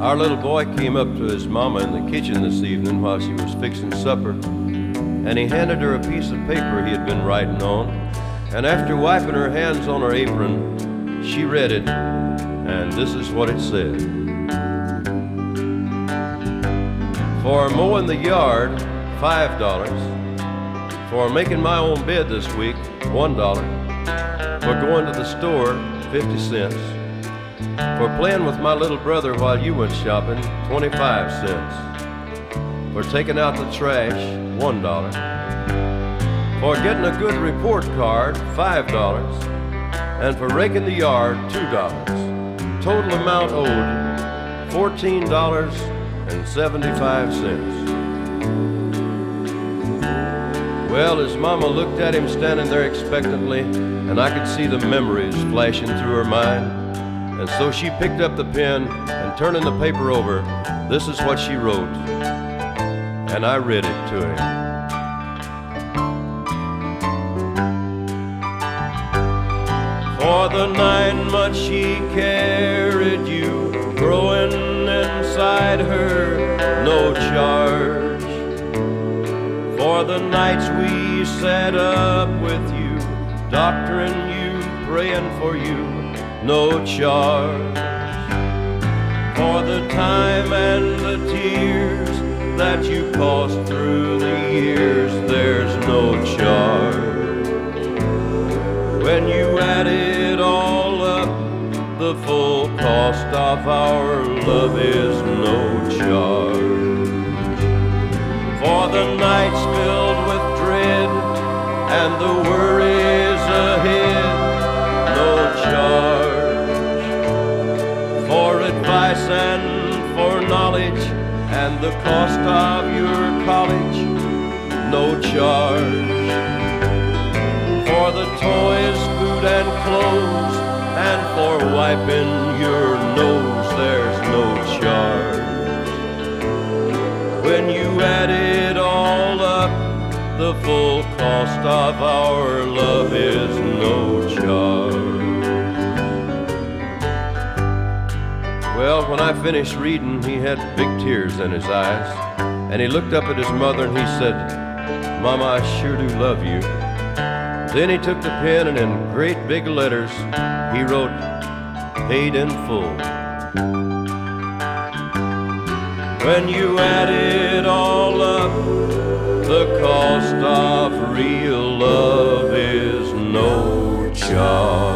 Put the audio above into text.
Our little boy came up to his mama in the kitchen this evening while she was fixing supper, and he handed her a piece of paper he had been writing on, and after wiping her hands on her apron, she read it, and this is what it said. For mowing the yard, $5. For making my own bed this week, $1. For going to the store, 50 cents. For playing with my little brother while you went shopping, 25 cents. For taking out the trash, $1. For getting a good report card, $5. And for raking the yard, $2. Total amount owed, $14.75. Well, his mama looked at him standing there expectantly, and I could see the memories flashing through her mind. And so she picked up the pen, and turning the paper over, this is what she wrote. And I read it to him. For the 9 months she carried you, growing inside her, no charge. For the nights we sat up with you, doctoring you, praying for you, no charge. For the time and the tears that you cost through the years, there's no charge. When you add it all up, the full cost of our love is no charge. For the nights filled with dread and the worries ahead, no charge. For advice and for knowledge and the cost of your college, no charge. For the toys, food and clothes, and for wiping your nose, there's no charge. When you add it all up, the full cost of our love is no charge. Well, when I finished reading, he had big tears in his eyes, and he looked up at his mother and he said, Mama, I sure do love you. Then he took the pen and in great big letters, he wrote, paid in full. When you add it all up, the cost of real love is no charge.